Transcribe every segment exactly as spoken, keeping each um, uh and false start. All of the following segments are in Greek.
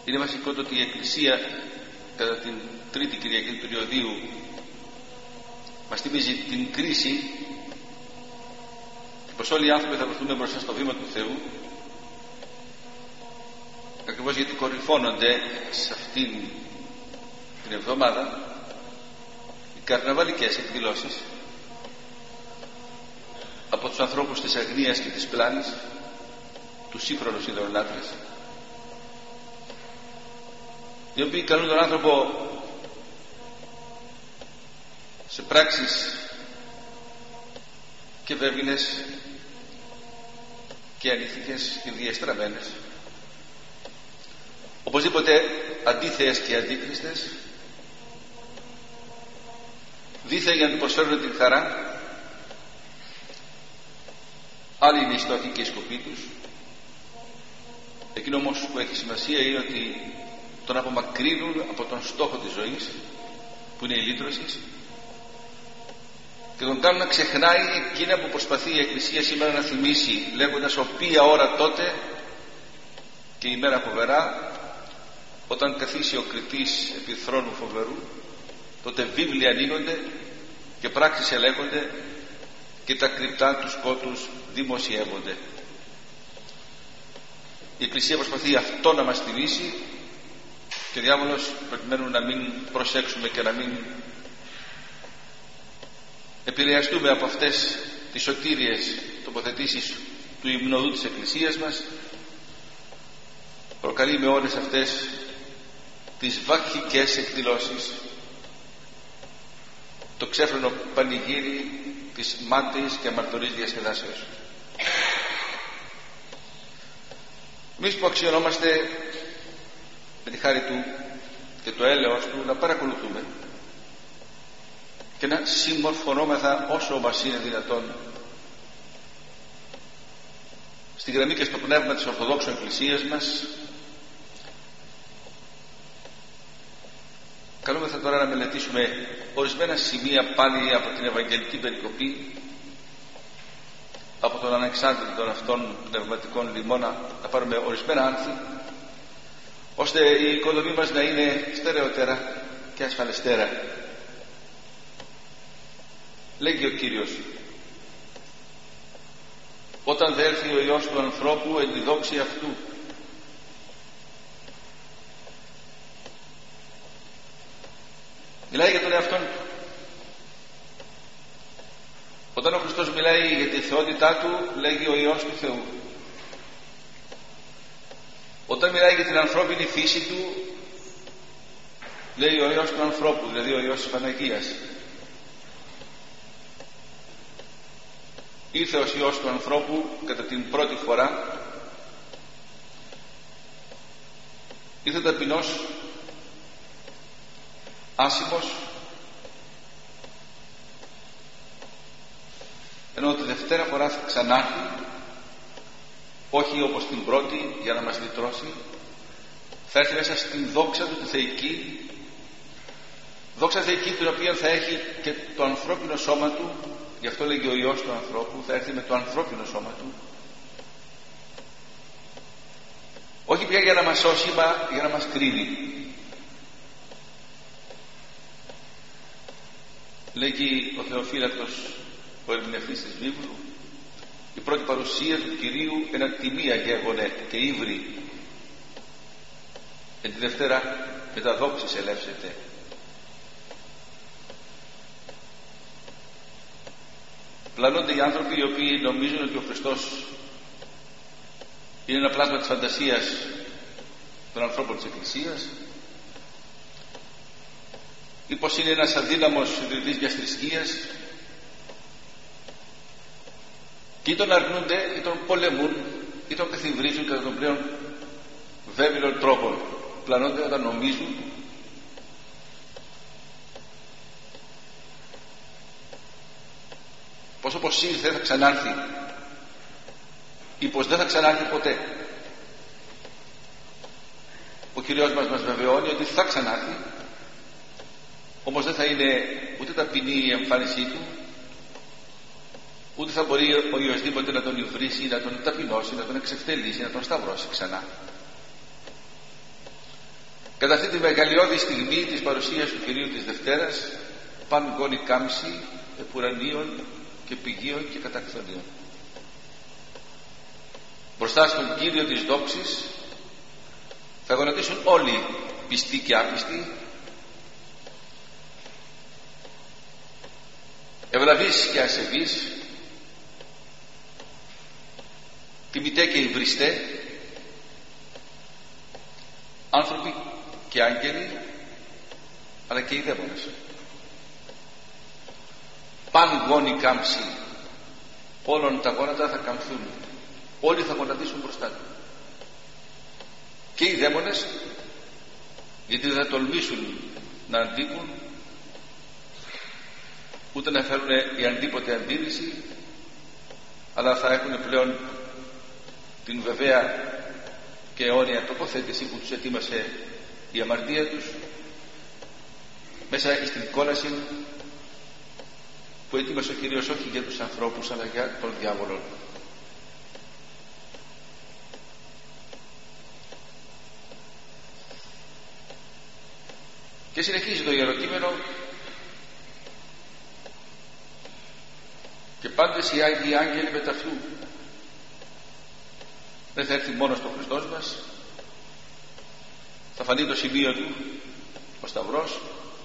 Είναι βασικό το ότι η Εκκλησία κατά την Τρίτη Κυριακή του Περιοδίου μας θυμίζει την κρίση πως όλοι οι άνθρωποι θα βρεθούμε μπροστά στο βήμα του Θεού, ακριβώς γιατί κορυφώνονται σε αυτήν την εβδομάδα οι καρναβαλικές εκδηλώσεις από τους ανθρώπους της αγνίας και της πλάνης, τους σύγχρονους ιδωλολάτρες, οι οποίοι καλούν τον άνθρωπο σε πράξεις και βέβαινες και ανήθικες και διαστραμμένες, οπωσδήποτε αντίθεες και αντίκριστες, δήθεν για να του προσφέρουν την χαρά. Άλλοι είναι οι στόχοι και οι σκοποί τους. Εκείνο όμως που έχει σημασία είναι ότι τον απομακρύνουν από τον στόχο της ζωής, που είναι η λύτρωση, και τον κάνουν να ξεχνάει εκείνα που προσπαθεί η Εκκλησία σήμερα να θυμίσει, λέγοντας οποία ώρα τότε και η μέρα φοβερά, όταν καθίσει ο κριτής επί θρόνου φοβερού, τότε βίβλοι ανοίγονται και πράξεις ελέγχονται και τα κρυπτά του σκότους δημοσιεύονται. Η Εκκλησία προσπαθεί αυτό να μας θυμίσει και ο διάβολος, προκειμένου να μην προσέξουμε και να μην επηρεαστούμε από αυτές τις σωτήριες τοποθετήσεις του υμνοδού της Εκκλησίας μας, προκαλεί με όλες αυτές τις βαχικές εκδηλώσεις το ξέφρενο πανηγύρι της μάταιης και αμαρτωλής διασκεδάσεως. Εμείς που αξιωνόμαστε με τη χάρη του και το έλεος του να παρακολουθούμε και να συμμορφωνόμεθα όσο μας είναι δυνατόν στη γραμμή και στο πνεύμα της Ορθοδόξου Εκκλησίας μας, καλούμεθα τώρα να μελετήσουμε ορισμένα σημεία πάλι από την Ευαγγελική Περικοπή, από τον ανεξάρτητο αυτών πνευματικών λιμώνα, να πάρουμε ορισμένα άνθη, ώστε η οικοδομή μας να είναι στερεότερα και ασφαλεστέρα. Λέγει ο Κύριος: όταν δε έρθει ο Υιός του ανθρώπου εν τη δόξη αυτού, μιλάει για τον εαυτόν του. Όταν ο Χριστός μιλάει για τη θεότητά του, λέγει ο Υιός του Θεού. Όταν μιλάει για την ανθρώπινη φύση του, λέει ο Υιός του ανθρώπου, δηλαδή ο Υιός της Παναγίας. Ήρθε ως Υιός του ανθρώπου κατά την πρώτη φορά, ήρθε ταπεινός, άσημος, ενώ τη δευτέρα φορά θα ξανάρθει, όχι όπως την πρώτη για να μας λυτρώσει, θα έρθει μέσα στην δόξα του τη θεϊκή, δόξα θεϊκή την οποία θα έχει και το ανθρώπινο σώμα του. Γι' αυτό λέγει ο Υιός του ανθρώπου, θα έρθει με το ανθρώπινο σώμα του, όχι πια για να μας σώσει, μα για να μας κρίνει. Λέγει ο Θεοφύλακτος, ο ερμηνευτής της βίβλου, η πρώτη παρουσία του Κυρίου ένα τιμία γέγονε και ύβρι, εν τη Δευτέρα με τα δόξης ελεύσεται. Πλανώνται οι άνθρωποι οι οποίοι νομίζουν ότι ο Χριστός είναι ένα πλάσμα της φαντασίας των ανθρώπων της Εκκλησίας, ή πως είναι ένας αδύναμος ιδρυτής μιας θρησκείας, και ή τον αρνούνται ή τον πολεμούν ή τον καθιβρίζουν κατά τον πλέον βέβαιλων τρόπων. Πλανώνται όταν νομίζουν πως όπως ήρθε θα ξανάρθει ή πως δεν θα ξανάρθει ποτέ. Ο Κύριος μας μας βεβαιώνει ότι θα ξανάρθει, όμως δεν θα είναι ούτε ταπεινή η εμφάνισή του, ούτε θα μπορεί ο οποιοσδήποτε να τον υβρίσει, να τον ταπεινώσει, να τον εξευτελίσει, να τον σταυρώσει ξανά. Κατά αυτή τη μεγαλειώδη στιγμή της παρουσίας του Κυρίου της Δευτέρας, παν γόνοι κάμψη επουρανίων και πηγίων και κατακτονίων. Μπροστά στον Κύριο της δόξης θα γονατίσουν όλοι, πιστοί και άπιστοι, ευλαβείς και ασεβείς, τιμητέ και υβριστέ, άνθρωποι και άγγελοι, αλλά και οι δαίμονες. Παν γόνοι κάμψη, όλων τα γόνατα θα καμφθούν, όλοι θα γονατίσουν μπροστά του. Και οι δαίμονες, γιατί δεν θα τολμήσουν να αντίκουν, ούτε να φέρουν η αντίποτε αντίρρηση, αλλά θα έχουν πλέον την βεβαία και αιώνια τοποθέτηση που τους ετοίμασε η αμαρτία τους μέσα στην κόλαση που ετοίμασε ο Κύριος, όχι για τους ανθρώπους αλλά για τον διάβολο. Και συνεχίζει το Ιεροκείμενο: και πάντες οι Άγιοι Άγγελοι με ταυτού. Δεν θα έρθει μόνο στο Χριστός μας, θα φανεί το σημείο του, ο Σταυρός,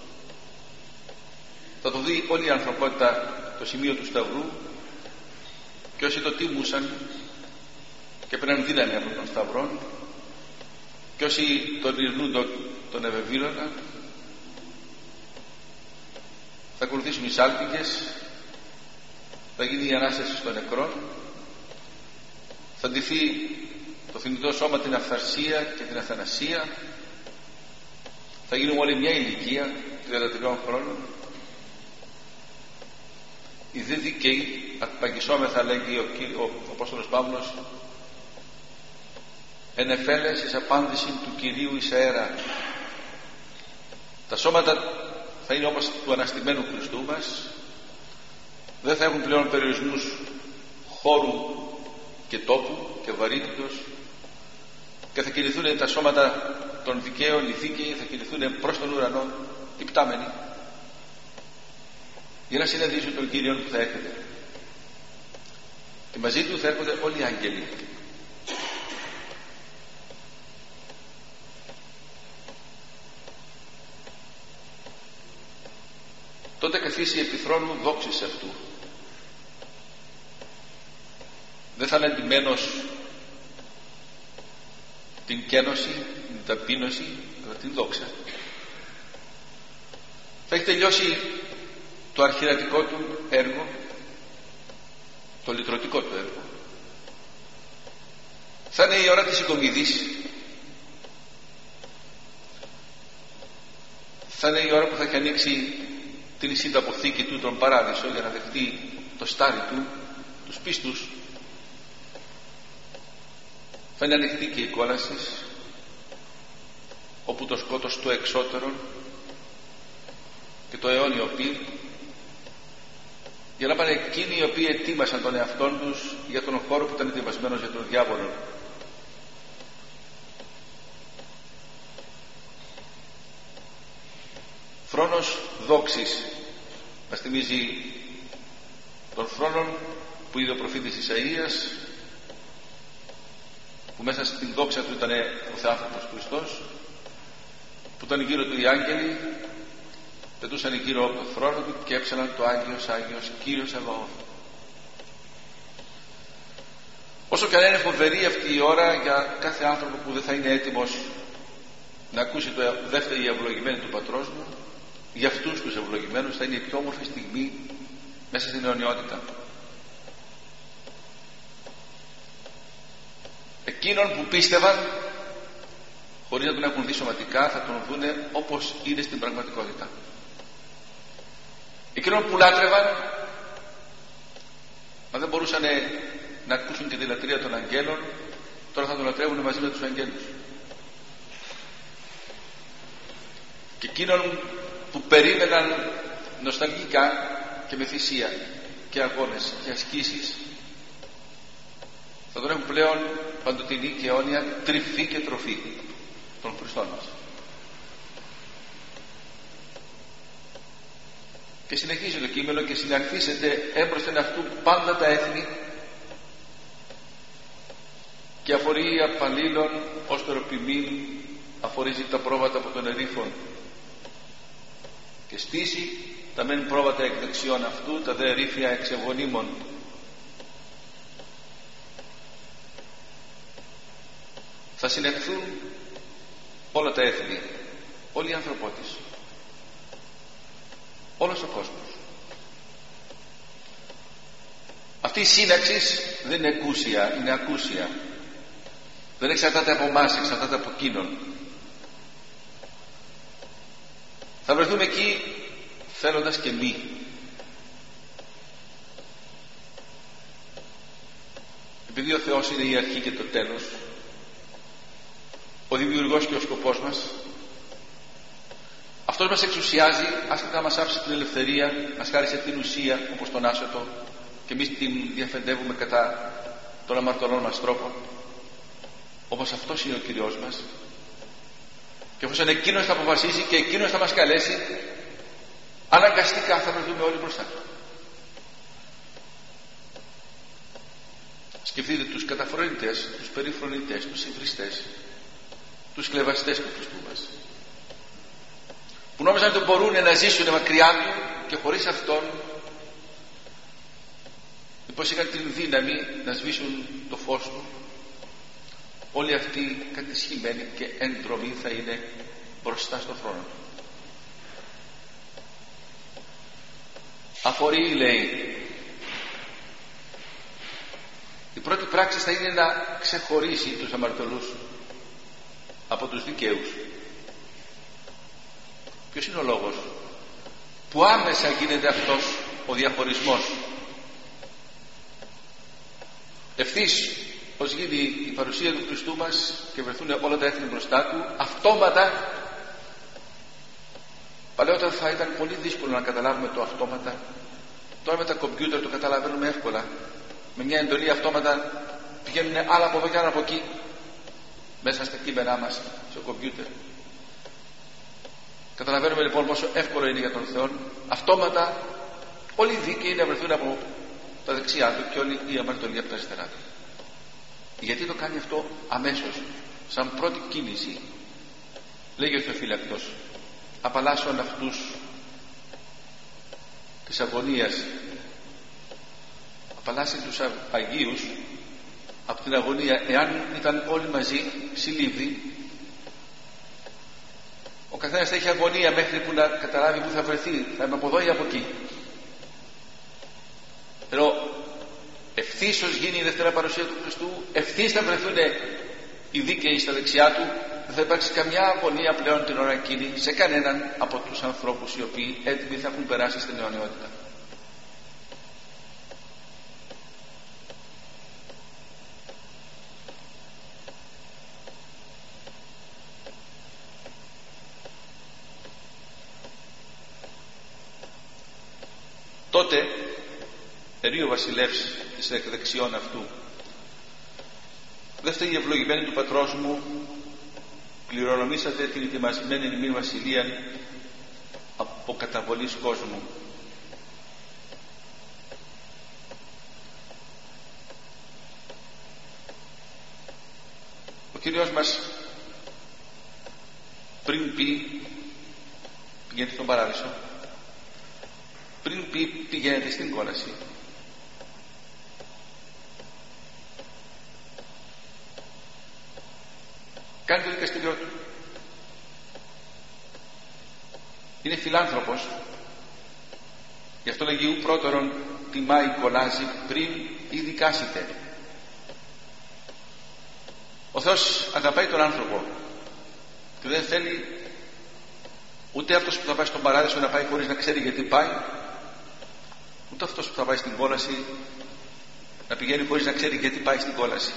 θα το δει όλη η ανθρωπότητα το σημείο του Σταυρού, και όσοι το τίμουσαν και πήραν δύναμη από τον Σταυρό, και όσοι τον ειρνούν τον, τον ευεβήλωναν, θα ακολουθήσουν οι σάλπιγγες, θα γίνει η Ανάσταση των νεκρών, θα ντυθεί το θνητό σώμα την αυθαρσία και την αθανασία, θα γίνουμε όλοι μια ηλικία τριάντα τριών χρόνων. Οι δε δίκαιοι απαγισόμεθα, λέγει ο, ο, ο Απόστολος Παύλος, ενεφέλες εις απάντηση του Κυρίου εις αέρα. Τα σώματα θα είναι όπως του αναστημένου Χριστού μας, δεν θα έχουν πλέον περιορισμούς χώρου και τόπου και βαρύτητος, και θα κινηθούν τα σώματα των δικαίων, οι δίκαιοι θα κινηθούν προς τον ουρανό υπτάμενοι, για να συναντήσουν τον Κύριο που θα έρχεται, και μαζί του θα έρχονται όλοι οι άγγελοι. Τότε καθίσει επί θρόνου δόξης αυτού. Δεν θα είναι εντυμένος την κένωση, την ταπείνωση, αλλά την δόξα. Θα έχει τελειώσει το αρχιερατικό του έργο, το λυτρωτικό του έργο. Θα είναι η ώρα της οικομιδής. Θα είναι η ώρα που θα έχει ανοίξει την εισίδα αποθήκη του, τον παράδεισο, για να δεχτεί το στάρι του, τους πίστους. Θα είναι ανοιχτή και η κόλαση, όπου το σκότος του εξώτερον και το αιώνιο πυρ, για να πάνε εκείνοι οι οποίοι ετοίμασαν τον εαυτόν τους για τον χώρο που ήταν ετοιμασμένος για τον διάβολο. Θρόνος δόξης μας θυμίζει τον θρόνο που είδε ο προφήτης Ισαΐας, που μέσα στην δόξα του ήταν ο Θεάνθρωπος Χριστός, που ήταν γύρω του οι άγγελοι, πετούσαν γύρω από τον θρόνο του και έψαλαν το Άγιος Άγιος Κύριος Εβαώθ. Όσο και αν είναι φοβερή αυτή η ώρα για κάθε άνθρωπο που δεν θα είναι έτοιμος να ακούσει το δεύτερο η ευλογημένη του πατρός μου, για αυτούς τους ευλογημένους θα είναι η πιο όμορφη στιγμή μέσα στην αιωνιότητα. Εκείνων που πίστευαν χωρίς να τον έχουν δει σωματικά, θα τον δούνε όπως είναι στην πραγματικότητα. Εκείνων που λάτρευαν, μα δεν μπορούσαν να ακούσουν τη λατρεία των αγγέλων, τώρα θα τον λατρεύουν μαζί με τους αγγέλους. Και εκείνων που περίμεναν νοσταλγικά και με θυσία και αγώνες και ασκήσεις, θα τον έχουν πλέον παντοτινή και αιώνια τρυφή και τροφή των Χριστών μας. Και συνεχίζει το κείμενο: και συναρτήσετε έμπροσθεν αυτού πάντα τα έθνη, και αφορεί απαλλήλων ως τεροπιμήν, αφορίζει τα πρόβατα από τον ερήφων, και στήσει τα μεν πρόβατα εκ δεξιών αυτού, τα δε ερήφια εξ ευγονίμων. Θα συνεχθούν όλα τα έθνη, όλη η ανθρωπότης, όλος ο κόσμος. Αυτή η σύναξη δεν είναι εκούσια, είναι ακούσια. Δεν εξαρτάται από εμάς, εξαρτάται από εκείνον. Θα βρεθούμε εκεί θέλοντας και μη. Επειδή ο Θεός είναι η αρχή και το τέλος, ο δημιουργός και ο σκοπός μας, αυτός μας εξουσιάζει, άσχετα να μας άφησε την ελευθερία, μας χάρισε την ουσία όπως τον άσωτο, και εμείς την διαφεντεύουμε κατά των αμαρτωλών μας τρόπο, όπως αυτός είναι ο Κυριός μας. Και εφόσον εκείνος θα αποφασίσει και εκείνος θα μας καλέσει, αναγκαστικά θα βρεθούμε όλοι μπροστά του. Σκεφτείτε τους καταφρονητές, τους περιφρονητές, τους υβριστές, τους κλεβαστές του Χριστού μας, που νόμιζαν ότι μπορούν να ζήσουν μακριά του και χωρίς αυτόν, μήπως είχαν την δύναμη να σβήσουν το φως του. Όλοι αυτοί κατησχημένοι και έντρομοι θα είναι μπροστά στο θρόνο του. Αφορεί, λέει, η πρώτη πράξη θα είναι να ξεχωρίσει τους αμαρτωλούς από τους δικαίους. Ποιος είναι ο λόγος που άμεσα γίνεται αυτός ο διαχωρισμός? Ευθύς ως γίνει η παρουσία του Χριστού μας και βρεθούν όλα τα έθνη μπροστά του, αυτόματα, παλαιότερα θα ήταν πολύ δύσκολο να καταλάβουμε το αυτόματα, τώρα με τα κομπιούτερ το καταλαβαίνουμε εύκολα. Με μια εντολή αυτόματα πηγαίνουν άλλα από εδώ και άλλα από εκεί μέσα στα κείμενά μας στο κομπιούτερ. Καταλαβαίνουμε λοιπόν πόσο εύκολο είναι για τον Θεό αυτόματα όλοι οι δίκαιοι να βρεθούν από τα δεξιά του και όλοι οι αμαρτωλοί από τα αριστερά του. Γιατί το κάνει αυτό αμέσως, σαν πρώτη κίνηση? Λέγει ο Θεοφύλακτος: απαλλάσσον αυτούς της αγωνίας, απαλλάσσει τους Αγίους από την αγωνία. Εάν ήταν όλοι μαζί συλλήβδοι, ο καθένας θα έχει αγωνία μέχρι που να καταλάβει που θα βρεθεί, θα είμαι από εδώ ή από εκεί. Ενώ ευθύς ως γίνει η δευτέρα παρουσία του Χριστού, ευθύς θα βρεθούν οι δίκαιοι στα δεξιά του. Δεν θα υπάρξει καμιά αγωνία πλέον την ώρα εκείνη σε κανέναν από τους ανθρώπους οι οποίοι έτοιμοι θα έχουν περάσει στην αιωνιότητα. Τότε ερεί ο βασιλεύς της εκδεξιών αυτού: δε φταίει η ευλογημένη του πατρός μου, κληρονομήσατε την ετοιμασμένη ημίν βασιλείαν από καταβολής κόσμου. Ο Κύριος μας πριν πει πηγαίνετε στον παράδεισο, πριν πει πηγαίνετε στην κόλαση, κάνει το δικαστήριό του. Είναι φιλάνθρωπος, γι' αυτό λέγει ου πρώτερον τιμάει κολάζει πριν ή δικάσετε. Ο Θεός αγαπάει τον άνθρωπο και δεν θέλει ούτε αυτός που θα πάει στον παράδεισο να πάει χωρίς να ξέρει γιατί πάει, ούτε αυτός που θα πάει στην κόλαση να πηγαίνει χωρίς να ξέρει γιατί πάει στην κόλαση.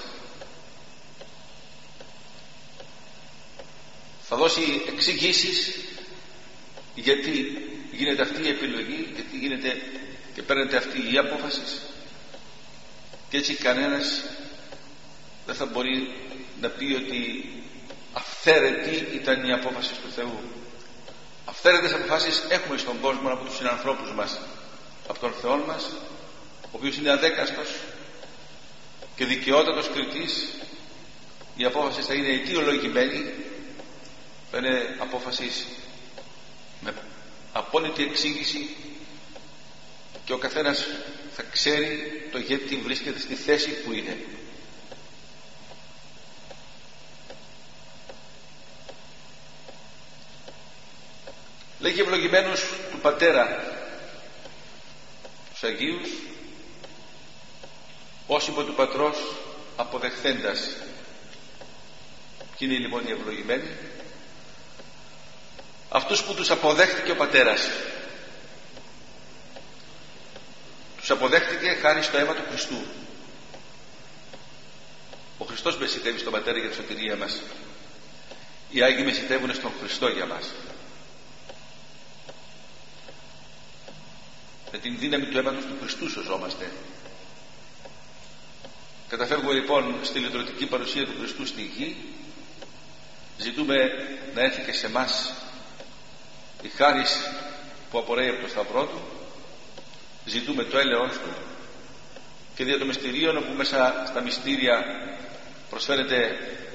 Θα δώσει εξηγήσεις γιατί γίνεται αυτή η επιλογή, γιατί γίνεται και παίρνεται αυτή η απόφαση, και έτσι κανένας δεν θα μπορεί να πει ότι αυθαίρετη ήταν η απόφαση του Θεού. Αυθαίρετες αποφάσεις έχουμε στον κόσμο από τους συνανθρώπους μας, από τον Θεό μας, ο οποίος είναι αδέκαστος και δικαιότατος κριτής. Η απόφαση θα είναι αιτιολογημένη, θα είναι απόφαση με απόλυτη εξήγηση και ο καθένας θα ξέρει το γιατί βρίσκεται στη θέση που είναι. Λέγει ευλογημένους του Πατέρα τους Αγίους, ως υπό του Πατρός αποδεχθέντας. Ποιοι είναι λοιπόν οι ευλογημένοι? Αυτούς που τους αποδέχτηκε ο Πατέρας. Τους αποδέχτηκε χάρη στο αίμα του Χριστού. Ο Χριστός μεσητεύει στον Πατέρα για τη σωτηρία μας. Οι Άγιοι μεσητεύουν στον Χριστό για μας. Με την δύναμη του αίματος του Χριστού σωζόμαστε. Καταφεύγουμε λοιπόν στη λυτρωτική παρουσία του Χριστού στη γη. Ζητούμε να έρθει και σε εμάς η χάρις που απορρέει από το σταυρό του. Ζητούμε το έλεος του και δια των μυστηρίων, όπου μέσα στα μυστήρια προσφέρεται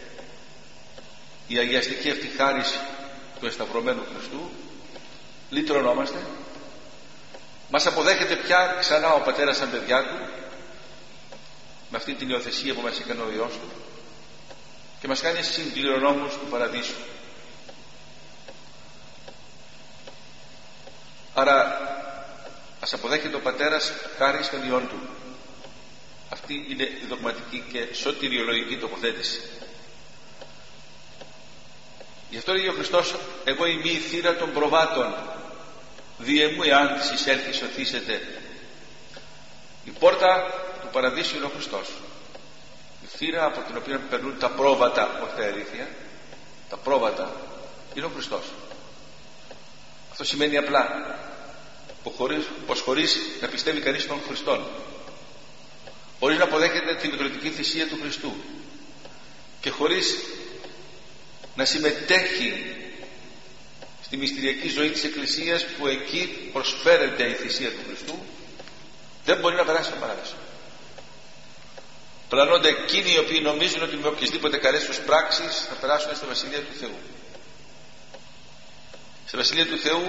η αγιαστική αυτή χάρις του εσταυρωμένου Χριστού, λυτρωνόμαστε. Μας αποδέχεται πια ξανά ο Πατέρας σαν παιδιά του, με αυτή την υιοθεσία που μας έκανε ο Υιός του, και μας κάνει συμπληρονόμους του Παραδείσου. Άρα ας αποδέχεται ο Πατέρας χάρη στον Υιόν του. Αυτή είναι η δογματική και σωτηριολογική τοποθέτηση. Γι' αυτό λέγει ο Χριστός: εγώ είμαι η θύρα των προβάτων, διε μου εάν της εισέλθει σωθήσετε. Η πόρτα του Παραδείσου είναι ο Χριστός. Η θύρα από την οποία περνούν τα πρόβατα, όχι τα ερήθια, τα πρόβατα είναι ο Χριστός. Αυτό σημαίνει απλά πως χωρίς να πιστεύει κανείς τον Χριστόν, χωρίς να αποδέχεται την μητρωτική θυσία του Χριστού και χωρίς να συμμετέχει στη μυστηριακή ζωή της Εκκλησίας, που εκεί προσφέρεται η θυσία του Χριστού, δεν μπορεί να περάσει στον Παράδεισο. Πλανώνται εκείνοι οι οποίοι νομίζουν ότι με οποιασδήποτε καλές τους πράξεις θα περάσουν στη Βασιλεία του Θεού. Στη Βασιλεία του Θεού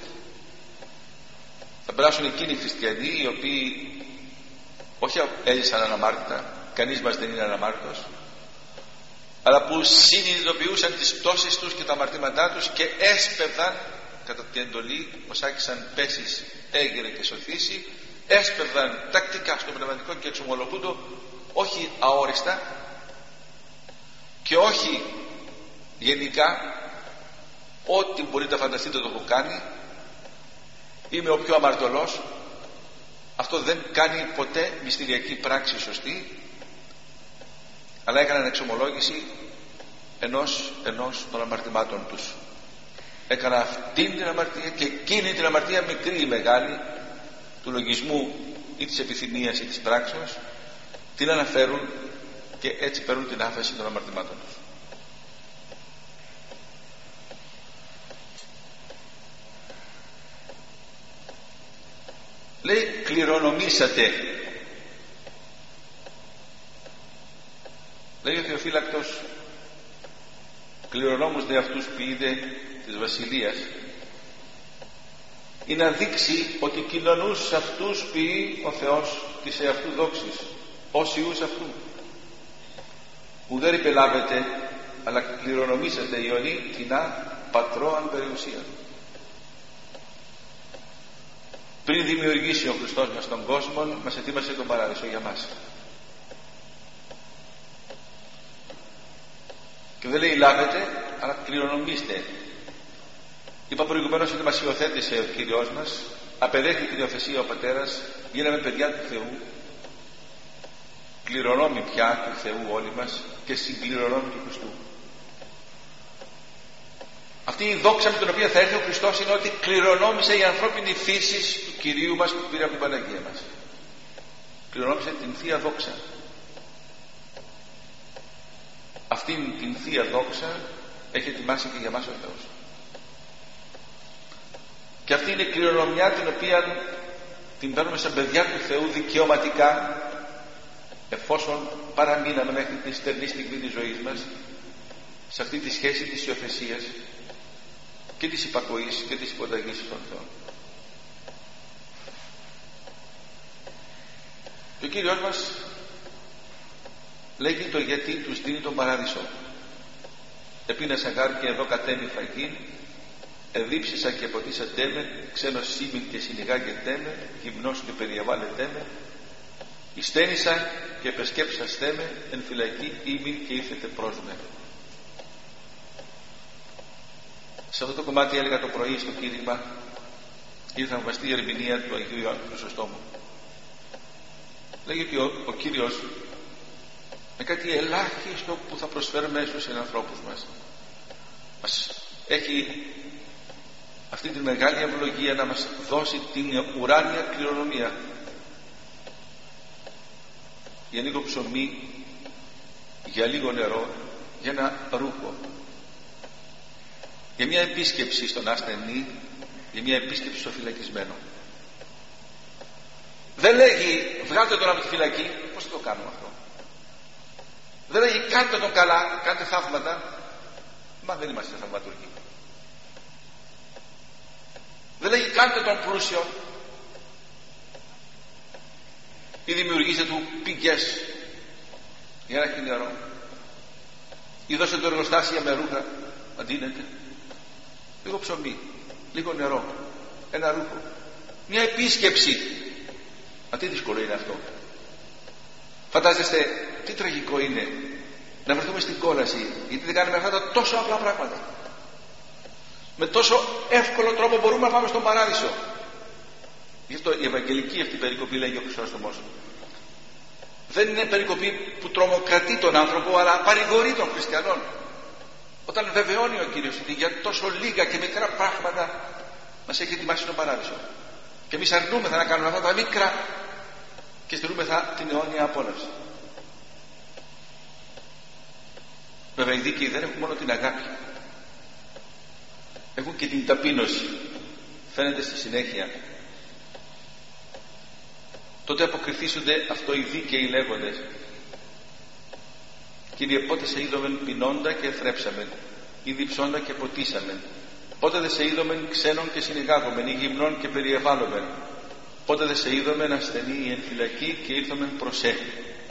θα περάσουν εκείνοι οι χριστιανοί οι οποίοι όχι έζησαν αναμάρτητα, κανείς μας δεν είναι αναμάρτητος, αλλά που συνειδητοποιούσαν τις πτώσεις τους και τα αμαρτήματά τους και έσπευδαν κατά την εντολή, ως άκησαν πέσεις έγειρε και σωθήσει, έσπευδαν τακτικά στο πνευματικό και εξομολογούντο, όχι αόριστα και όχι γενικά, ό,τι μπορείτε να φανταστείτε το έχω κάνει, είμαι ο πιο αμαρτωλός. Αυτό δεν κάνει ποτέ μυστηριακή πράξη σωστή, αλλά έκαναν εξομολόγηση ενός, ενός των αμαρτημάτων τους. Έκανα αυτήν την αμαρτία και εκείνη την αμαρτία, μικρή ή μεγάλη, του λογισμού ή της επιθυμίας ή της πράξεως, την αναφέρουν και έτσι παίρνουν την άφεση των αμαρτημάτων τους. Λέει κληρονομήσατε. Λέει ο Θεοφύλακτος: κληρονόμους δε αυτούς ποιείδε της Βασιλείας, ή να δείξει ότι κοινωνούς σε αυτούς ποιεί ο Θεός της εαυτού δόξης, ως Υιούς αυτού. Ουδέρ υπελάβετε, αλλά κληρονομήσατε Ιωνή κοινά πατρό αν περιουσία. Πριν δημιουργήσει ο Χριστός μας τον κόσμο, μας ετοίμασε τον Παράδεισο για μας. Και δεν λέει λάβετε, αλλά κληρονομήστε. Είπα προηγουμένως ότι μας υιοθέτησε ο Κύριος μας, απεδέχει την υιοθεσία ο Πατέρας, γίναμε παιδιά του Θεού, κληρονόμοι πια του Θεού όλοι μας και συγκληρονόμοι του Χριστού. Αυτή η δόξα με την οποία θα έρθει ο Χριστός είναι ότι κληρονόμησε η ανθρώπινη φύση του Κυρίου μας που πήρε από την Παναγία μας. Κληρονόμησε την Θεία Δόξα. Αυτήν την Θεία Δόξα έχει ετοιμάσει και για μας ο Θεός. Και αυτή είναι η κληρονομιά την οποία την παίρνουμε σαν παιδιά του Θεού δικαιωματικά, εφόσον παραμείναμε μέχρι τη στερνή στιγμή της ζωής μας σε αυτή τη σχέση της υιοθεσίας και της υπακοής και της υποταγής στον Θεό. Και ο Κύριος μας λέγει το γιατί τους δίνει τον παράδεισο. Επίνασα γάρ και εδώ κατέμει φαγή, εδίψισα και ποτίσατέ με, ξένος σήμην και συνηγάγετέ με, γυμνός και περιεβάλλετέ με, ειστένησα και επεσκέψαστέ με, εν φυλακή ήμην και ήρθετε προς με. Σε αυτό το κομμάτι έλεγα το πρωί στο κήρυγμα, η θαυμαστή ερμηνεία του Αγίου Ιωάννου Χρυσοστόμου. Λέγει ότι ο, ο Κύριος με κάτι ελάχιστο που θα προσφέρουμε στους ανθρώπους μας μας έχει αυτή τη μεγάλη ευλογία να μας δώσει την ουράνια κληρονομία για λίγο ψωμί, για λίγο νερό, για ένα ρούχο, για μια επίσκεψη στον ασθενή, για μια επίσκεψη στο φυλακισμένο. Δεν λέγει βγάλτε τον από τη φυλακή. Πώς θα το κάνουμε αυτό? Δεν λέγει κάντε τον καλά, κάντε θαύματα. Μα δεν είμαστε θαυματουργοί. Δεν λέγει κάντε τον πλούσιο ή δημιουργήστε του πηγές για να έχει νερό ή δώστε του εργοστάσια με ρούχα. Αντίνετε λίγο ψωμί, λίγο νερό, ένα ρούχο, μια επίσκεψη. Μα τι δύσκολο είναι αυτό? Φαντάζεστε τι τραγικό είναι να βρεθούμε στην κόλαση γιατί δεν κάνουμε αυτά τα τόσο απλά πράγματα. Με τόσο εύκολο τρόπο μπορούμε να πάμε στον παράδεισο. Γι' αυτό η Ευαγγελική αυτή περικοπή, λέγει ο Χρυσόστομος, δεν είναι περικοπή που τρομοκρατεί τον άνθρωπο, αλλά παρηγορεί τον χριστιανόν. Όταν βεβαιώνει ο Κύριος ότι για τόσο λίγα και μικρά πράγματα μας έχει ετοιμάσει τον παράδεισο. Και εμείς αρνούμεθα να κάνουμε αυτά τα μικρά και στερούμεθα την αιώνια απόλαυση. Βέβαια οι δίκαιοι δεν έχουν μόνο την αγάπη, έχουν και την ταπείνωση. Φαίνεται στη συνέχεια. Τότε αποκριθήσονται αυτό οι δίκαιοι λέγοντες, Κύριε, πότε σε είδομεν πεινώντα και θρέψαμεν, ή διψώντα και ποτίσαμεν? Πότε δε σε είδομεν ξένων και συνηγάγομεν, ή γυμνών και περιεβάλλομεν? Πότε δε σε είδομεν ασθενή ή εν φυλακή και ήρθομεν προς σε?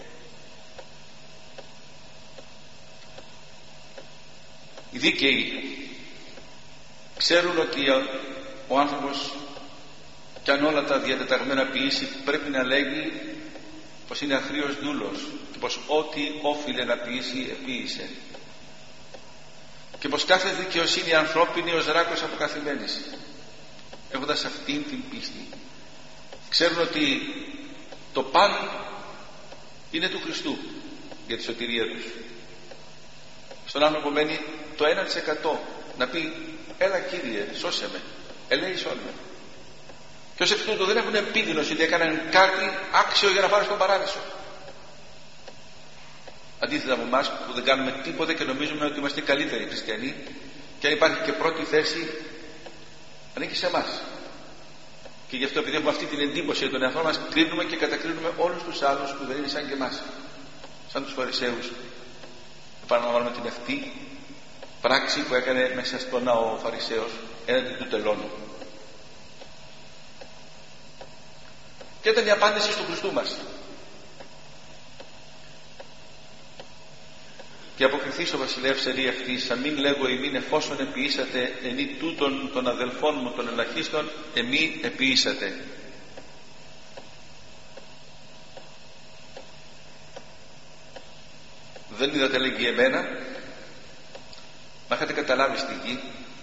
Οι δίκαιοι ξέρουν ότι ο άνθρωπος κι αν όλα τα διατεταγμένα ποιήσει πρέπει να λέγει πως είναι αχρήος δούλος και πως ό,τι όφιλε να ποιήσει επίησε και πως κάθε δικαιοσύνη ανθρώπινη ως ράκος αποκαθημένης. Έχοντας αυτήν την πίστη ξέρουν ότι το παν είναι του Χριστού για τη σωτηρία τους. Στον άνθρωπο μένει το ένα τοις εκατό να πει έλα Κύριε σώσε με, ελέησόν με. Και ως εκ τούτου δεν έχουν επίγνωση ότι έκαναν κάτι άξιο για να πάρουν στον παράδεισο. Αντίθετα από εμάς που δεν κάνουμε τίποτα και νομίζουμε ότι είμαστε καλύτεροι χριστιανοί και αν υπάρχει και πρώτη θέση ανήκει σε εμάς. Και γι' αυτό επειδή έχουμε αυτή την εντύπωση για τον εαυτό μας κρίνουμε και κατακρίνουμε όλους τους άλλους που δεν είναι σαν και εμάς. Σαν τους Φαρισαίους. Επαναλαμβάνουμε την αυτή πράξη που έκανε μέσα στον ναό ο Φαρισαίος έναντι του τελώνου. Και ήταν η απάντηση του Χριστού μας. Και αποκριθείς ο βασιλεύς ερή αυτής, αμήν λέγω ημίν εφόσον εποιήσατε ενή τούτων των αδελφών μου των ελαχίστων, εμεί εποιήσατε. Δεν είδατε, λέγει, εμένα, μα είχατε καταλάβει στη γη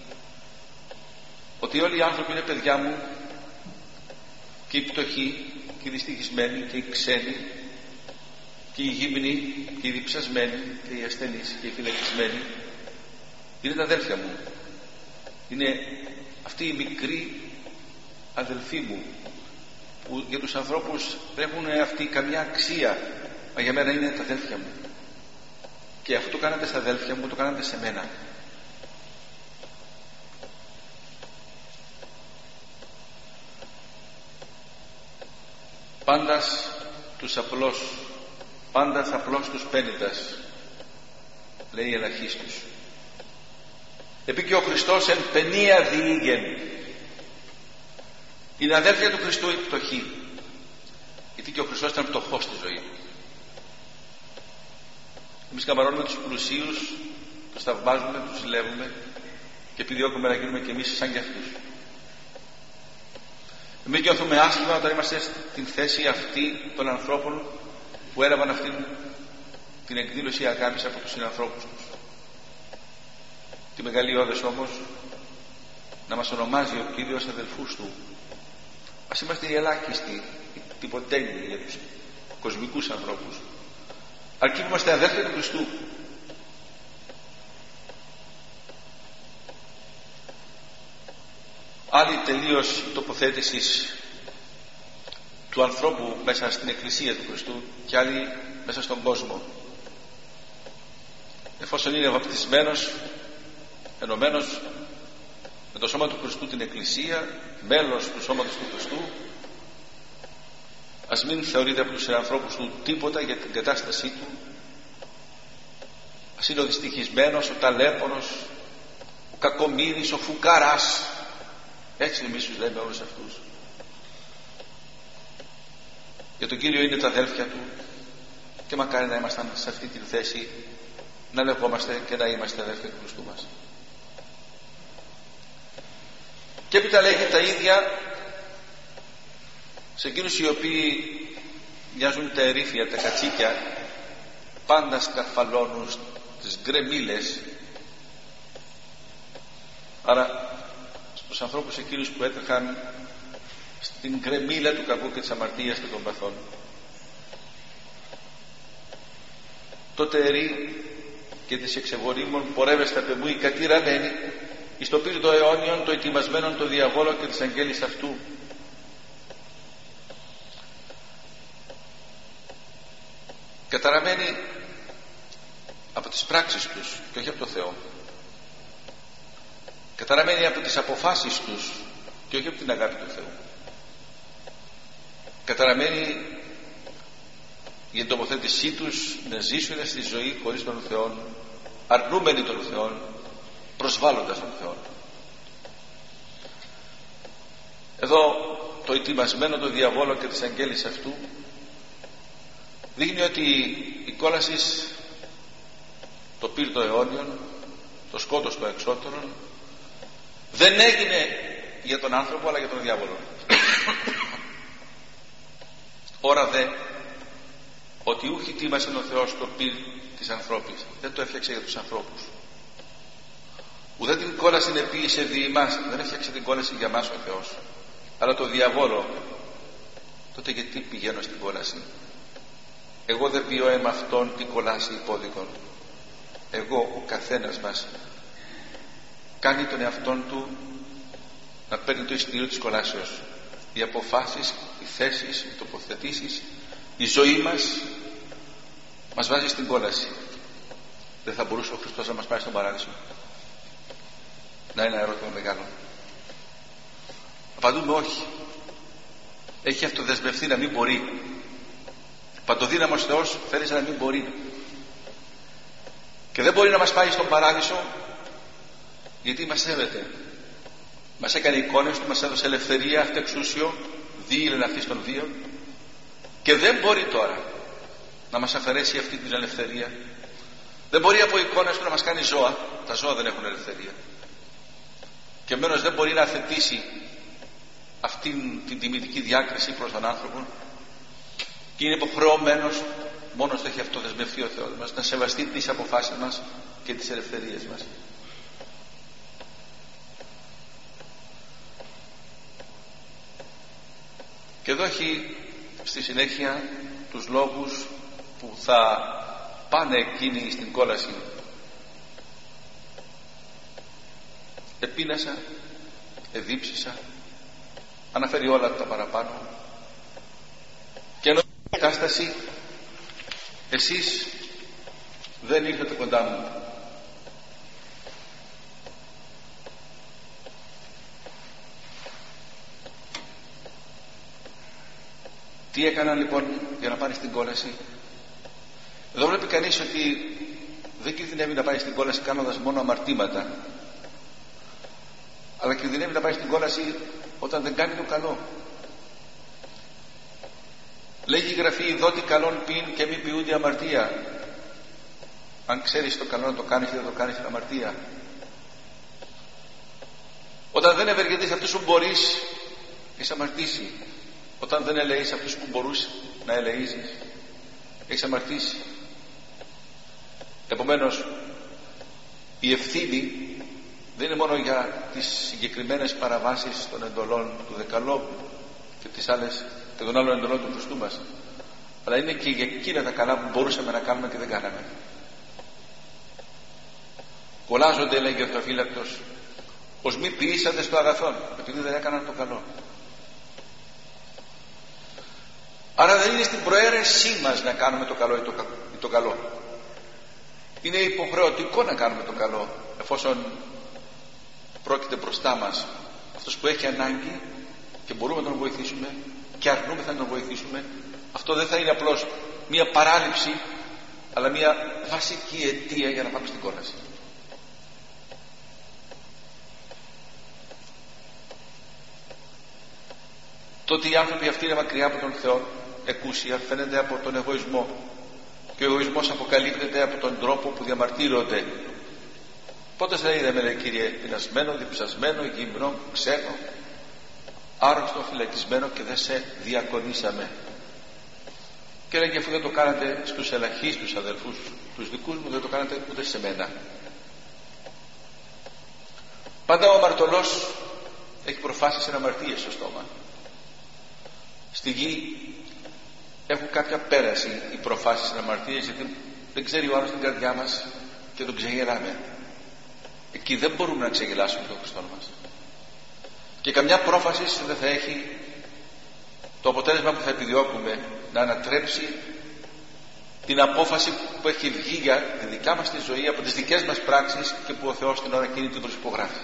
ότι όλοι οι άνθρωποι είναι παιδιά μου, και οι πτωχοί και οι δυστυχισμένοι και οι ξένοι και οι γύμνοι και οι διψασμένοι και οι ασθενείς και οι φυλακισμένοι είναι τα αδέλφια μου, είναι αυτοί οι μικροί αδελφοί μου που για τους ανθρώπους δεν έχουν αυτή καμιά αξία, μα για μένα είναι τα αδέλφια μου. Και αυτό το κάνατε στα αδέλφια μου, το κάνατε σε μένα. πάντας τους απλώς, πάντας απλώς τους πένητας, λέει ελαχίστους. Επί και ο Χριστός εν παινία διήγεν. Είναι αδέλφια του Χριστού η πτωχή, γιατί και ο Χριστός ήταν πτωχός στη ζωή. Εμείς καμαρώνουμε τους πλουσίους, τους θαυμάζουμε, τους ζηλεύουμε και επιδιώκουμε να γίνουμε κι εμείς σαν κι αυτούς. Εμείς νιώθουμε άσχημα όταν είμαστε στην θέση αυτή των ανθρώπων που έλαβαν αυτή την εκδήλωση αγάπης από τους συνανθρώπους τους. Τη μεγάλη όδες όμως να μας ονομάζει ο Κύριος αδελφούς του. Ας είμαστε οι ελάχιστοι, οι τυποτέλειοι για τους κοσμικούς ανθρώπους, αρκεί που είμαστε αδέλφια του Χριστού. Άλλη τελείως τοποθέτηση του ανθρώπου μέσα στην Εκκλησία του Χριστού και άλλη μέσα στον κόσμο. Εφόσον είναι βαπτισμένος, ενωμένος με το σώμα του Χριστού την Εκκλησία, μέλος του σώματος του Χριστού, ας μην θεωρείται από τους συνανθρώπους του τίποτα για την κατάστασή του. Ας είναι ο δυστυχισμένος, ο ταλέπονος, ο κακομοίρης, ο φουκαράς. Έτσι εμείς τους λέμε όλους αυτούς. Για τον Κύριο είναι τα αδέλφια του και μακάρι να ήμασταν σε αυτή τη θέση, να λεγόμαστε και να είμαστε αδέλφια του Χριστού μας. Και έπειτα λέγει τα ίδια σε εκείνους οι οποίοι μοιάζουν τα ερήφια, τα κατσίκια, πάντα σκαρφαλώνουν τις γκρεμίλες. Άρα στους ανθρώπους εκείνους που έτρεχαν στην γκρεμίλα του κακού και της αμαρτίας και των παθών, τότε ερεί και της εξεγορήμων πορεύεστε απ' εμού οι κατηραμένοι εις το πύρτο αιώνιον το ετοιμασμένον το διαβόλο και της αγγέλης αυτού. Καταραμένοι από τις πράξεις τους και όχι από το Θεό. Καταραμένοι από τις αποφάσεις τους και όχι από την αγάπη του Θεού. Καταραμένοι για την τοποθέτησή τους να ζήσουν στη ζωή χωρίς τον Θεό, αρνούμενοι τον Θεό, προσβάλλοντας τον Θεό. Εδώ το ετοιμασμένο το διαβόλο και της αγγέλης αυτού δείχνει ότι η κόλαση, το πύρτο αιώνιον, το σκότος το εξώτερον, δεν έγινε για τον άνθρωπο αλλά για τον διάβολο. Ώρα δε ότι ούχι τίμασε ο Θεός το πυρ της ανθρώπης, δεν το έφτιαξε για τους ανθρώπους. Ουδέ την κόλαση επίησε δι' εμάς, δεν έφτιαξε την κόλαση για μας ο Θεός, αλλά το διαβόλο. Τότε γιατί πηγαίνω στην κόλαση? Εγώ δεν πιω αίμα αυτόν την κολάση υπόδικον. Εγώ, ο καθένας μας κάνει τον εαυτόν του να παίρνει το εισιτήριο της κολάσεως. Οι αποφάσεις, οι θέσεις, οι τοποθετήσεις, η ζωή μας μας βάζει στην κόλαση. Δεν θα μπορούσε ο Χριστός να μας πάει στον παράδεισο? Να είναι ένα ερώτημα μεγάλο. Απαντούμε όχι. Έχει αυτοδεσμευτεί να μην μπορεί. Παντοδύναμος Θεός θέλησε να μην μπορεί. Και δεν μπορεί να μας πάει στον παράδεισο γιατί μας σέβεται. Μας έκανε εικόνες του, μας έδωσε ελευθερία, αυτεξούσιο, δίειλεν αυτής των δύο, και δεν μπορεί τώρα να μας αφαιρέσει αυτή την ελευθερία. Δεν μπορεί από εικόνες του να μας κάνει ζώα. Τα ζώα δεν έχουν ελευθερία. Και επομένως δεν μπορεί να αθετήσει αυτήν την τιμητική διάκριση προς τον άνθρωπο, και είναι υποχρεωμένος, μόνος το έχει αυτοδεσμευτεί ο Θεός μας, να σεβαστεί τις αποφάσεις μας και τις ελευθερίες μας. Και εδώ έχει στη συνέχεια τους λόγους που θα πάνε εκείνοι στην κόλαση. Επίνασα, εδίψησα, αναφέρει όλα τα παραπάνω, και ενώ η κατάσταση εσείς δεν ήρθατε κοντά μου. Τι έκαναν λοιπόν για να πάνε στην κόλαση? Εδώ βλέπει κανείς ότι δεν κινδυνεύει να πάει στην κόλαση κάνοντας μόνο αμαρτήματα, αλλά κινδυνεύει να πάει στην κόλαση όταν δεν κάνει το καλό. Λέγει η Γραφή: δότι καλόν πίν και μη ποιούνται αμαρτία. Αν ξέρεις το καλό να το κάνεις και δεν το κάνεις, είναι αμαρτία. Όταν δεν ευεργετείς αυτούς που μπορείς, έχεις αμαρτήσει. Όταν δεν ελεείς αυτούς που μπορούς να ελεήσεις, έχεις αμαρτήσει. Επομένως, η ευθύνη δεν είναι μόνο για τις συγκεκριμένες παραβάσεις των εντολών του Δεκαλόγου και τις άλλες, των άλλων εντολών του Χριστού μας, αλλά είναι και για εκείνα τα καλά που μπορούσαμε να κάνουμε και δεν κάναμε. Κολλάζονται, λέγει ο Θεοφύλακτος, ως μη ποιήσαντε στο αγαθόν, επειδή δεν έκαναν το καλό. Άρα δεν είναι στην προαίρεσή μας να κάνουμε το καλό ή το, ή το καλό. Είναι υποχρεωτικό να κάνουμε το καλό, εφόσον πρόκειται μπροστά μας αυτός που έχει ανάγκη και μπορούμε να τον βοηθήσουμε και αρνούμεθα να τον βοηθήσουμε. Αυτό δεν θα είναι απλώς μια παράληψη, αλλά μια βασική αιτία για να πάμε στην κόλαση. Το ότι οι άνθρωποι αυτοί είναι μακριά από τον Θεό εκούσια φαίνεται από τον εγωισμό, και ο εγωισμός αποκαλύπτεται από τον τρόπο που διαμαρτύρονται. Πότε σε είδαμε, λέει, Κύριε, πεινασμένο, διψασμένο, γυμνό, ξένο, άρρωστο, φυλακισμένο και δεν σε διακονήσαμε? Και λέγει, αφού δεν το κάνατε στους ελαχίστους αδελφούς τους δικούς μου, δεν το κάνατε ούτε σε μένα. Πάντα ο αμαρτωλός έχει προφάσεις εν αμαρτίες στο στόμα. Στη γη έχουν κάποια πέραση οι προφάσεις εν αμαρτίες, γιατί δεν ξέρει ο άλλος την καρδιά μας και τον ξεγελάμε. Εκεί δεν μπορούμε να ξεγελάσουμε τον Χριστό μας. Και καμιά πρόφαση δεν θα έχει το αποτέλεσμα που θα επιδιώκουμε, να ανατρέψει την απόφαση που έχει βγει για τη δικιά μας τη ζωή από τις δικές μας πράξεις και που ο Θεός την ώρα εκείνη την προσυπογράφει.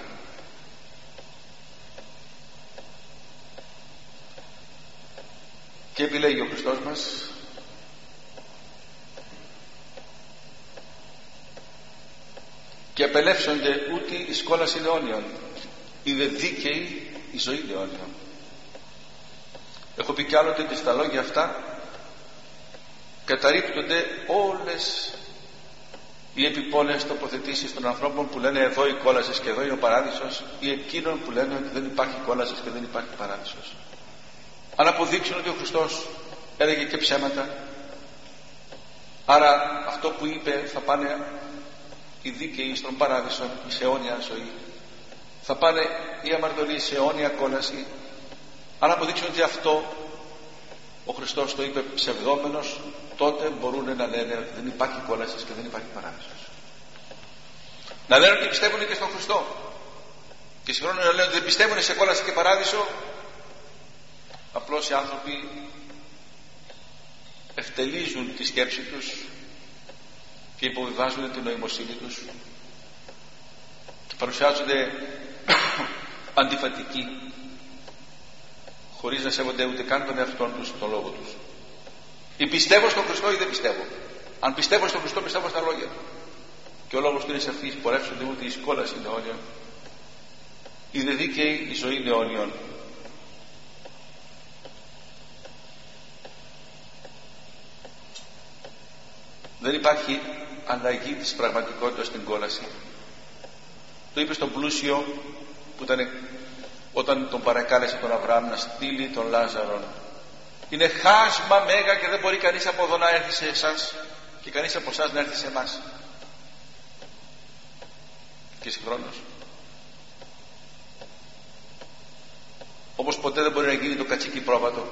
Και επιλέγει ο Χριστός μας και απελεύσονται ούτε η σκόλαση αιώνιων, είδε δίκαιη η ζωή αιώνιων. Έχω πει κι άλλοτε ότι στα λόγια αυτά καταρρίπτονται όλες οι επιπόλαιες τοποθετήσεις των ανθρώπων που λένε εδώ η κόλαση και εδώ είναι ο παράδεισος, ή εκείνων που λένε ότι δεν υπάρχει κόλαση και δεν υπάρχει παράδεισος. Αν αποδείξουν ότι ο Χριστός έλεγε και ψέματα, άρα αυτό που είπε θα πάνε οι δίκαιοι στον παράδεισο, σε αιώνια ζωή, θα πάνε οι αμαρτωλοί σε αιώνια κόλαση. Αν αποδείξουν ότι αυτό ο Χριστός το είπε ψευδόμενος, τότε μπορούν να λένε ότι δεν υπάρχει κόλαση και δεν υπάρχει παράδεισος. Να λένε ότι πιστεύουν και στον Χριστό, και συγχρόνως να λένε ότι δεν πιστεύουν σε κόλαση και παράδεισο. Απλώς οι άνθρωποι ευτελίζουν τη σκέψη τους και υποβιβάζουν την νοημοσύνη τους και παρουσιάζονται αντιφατικοί, χωρίς να σέβονται ούτε καν τον εαυτό τους, τον λόγο τους. Ή πιστεύω στον Χριστό ή δεν πιστεύω. Αν πιστεύω στον Χριστό, πιστεύω στα λόγια του. Και ο λόγος του είναι σαφής: πορεύσονται ούτε η σκόλαση αιώνιων, είδε δίκαιη η ζωή αιώνιων. Δεν υπάρχει αλλαγή της πραγματικότητας στην κόλαση. Το είπε στον πλούσιο που ήταν όταν τον παρακάλεσε τον Αβραάμ να στείλει τον Λάζαρον. Είναι χάσμα μέγα και δεν μπορεί κανείς από εδώ να έρθει σε εσάς και κανείς από εσάς να έρθει σε εμάς. Και συγχρόνως, όπως ποτέ δεν μπορεί να γίνει το κατσίκι πρόβατο,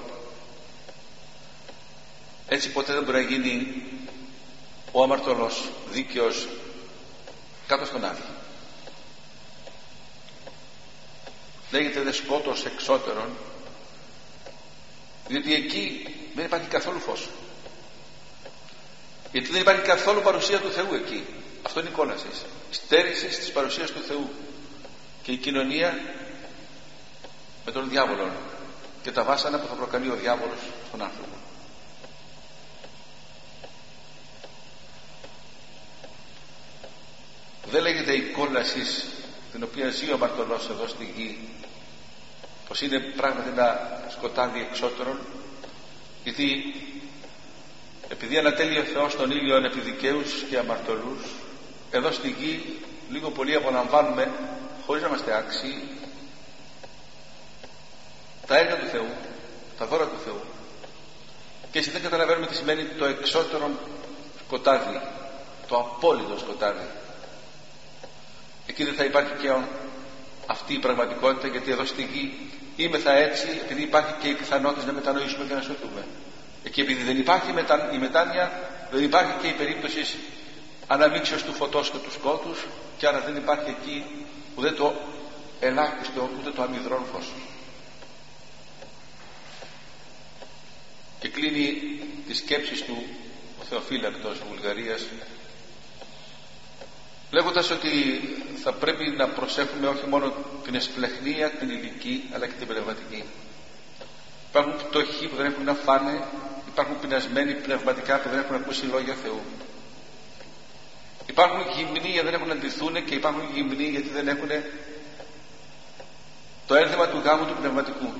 έτσι ποτέ δεν μπορεί να γίνει ο αμαρτωλός δίκαιος κάτω στον άδειο. Λέγεται δε σκότος εξώτερον, διότι εκεί δεν υπάρχει καθόλου φως, γιατί δεν υπάρχει καθόλου παρουσία του Θεού εκεί. Αυτό είναι η κόλαση, η στέρηση της παρουσίας του Θεού και η κοινωνία με τον διάβολο. και τα βάσανα που θα προκαλεί ο διάβολος στον άνθρωπο. Δεν λέγεται η κόλαση την οποία ζει ο αμαρτωλός εδώ στη γη πως είναι πράγματι ένα σκοτάδι εξώτερον, γιατί επειδή ανατέλει ο Θεός τον ήλιο επί δικαίους και αμαρτωλούς, εδώ στη γη λίγο πολύ απολαμβάνουμε χωρίς να είμαστε άξιοι τα έργα του Θεού, τα δώρα του Θεού, και έτσι δεν καταλαβαίνουμε τι σημαίνει το εξώτερο σκοτάδι, το απόλυτο σκοτάδι. Εκεί δεν θα υπάρχει και αυτή η πραγματικότητα, γιατί εδώ στη γη είμεθα έτσι επειδή υπάρχει και η πιθανότητα να μετανοήσουμε και να σωθούμε. Εκεί επειδή δεν υπάρχει η μετάνοια, δεν υπάρχει και η περίπτωση αναμίξεως του φωτός και του σκότους, και άρα δεν υπάρχει εκεί ούτε το ελάχιστο ούτε το αμυδρόν φως. Και κλείνει τις σκέψεις του ο Θεοφύλακτος Βουλγαρίας λέγοντας ότι θα πρέπει να προσέχουμε όχι μόνο την εσπλεχνία, την ηλική, αλλά και την πνευματική. Υπάρχουν φτωχοί που δεν έχουν να φάνε, υπάρχουν πεινασμένοι πνευματικά που δεν έχουν ακούσει λόγια Θεού. Υπάρχουν γυμνοί γιατί δεν έχουν να ντυθούν, και υπάρχουν γυμνοί γιατί δεν έχουν το ένθεμα του γάμου του πνευματικού.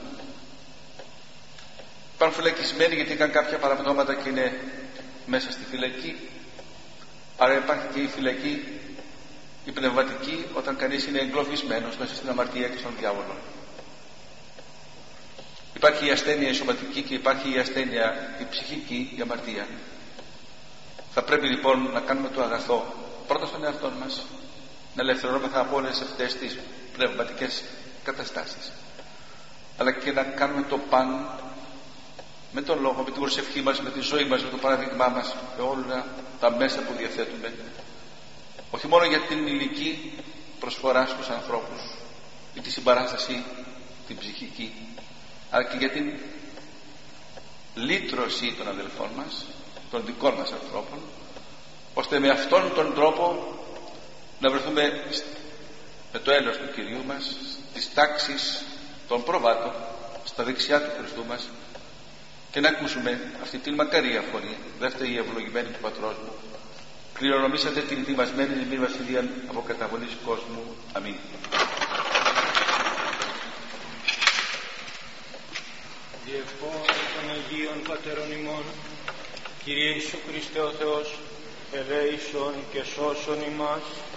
Υπάρχουν φυλακισμένοι γιατί είχαν κάποια παραπτώματα και είναι μέσα στη φυλακή. Άρα υπάρχει και η φυλακή η πνευματική, όταν κανείς είναι εγκλωβισμένος μέσα στην αμαρτία και στον διάβολο. Υπάρχει η ασθένεια η σωματική και υπάρχει η ασθένεια η ψυχική, η αμαρτία. Θα πρέπει λοιπόν να κάνουμε το αγαθό πρώτα στον εαυτό μας, να ελευθερώνομεθα από όλες αυτές τις πνευματικές καταστάσεις, αλλά και να κάνουμε το παν με τον λόγο, με την προσευχή μας, με τη ζωή μας, με το παράδειγμά μας, με όλα τα μέσα που διαθέτουμε, όχι μόνο για την ηλική προσφορά στους ανθρώπους ή τη συμπαράσταση την ψυχική, αλλά και για την λύτρωση των αδελφών μας, των δικών μας ανθρώπων, ώστε με αυτόν τον τρόπο να βρεθούμε με το έλεος του Κυρίου μας στις τάξεις των προβάτων, στα δεξιά του Χριστού μας, και να ακούσουμε αυτή την μακαρία φωνή: «Δεύτε η ευλογημένη του Πατρός μου, κληρονομήσατε την ετοιμασμένη μη βασιλεία από καταβολής κόσμου. Αμήν». Διευχών των Αγίων Πατέρων ημών, Κύριε Ιησού Χριστέ ο Θεός, ελέησον και σώσον ημάς.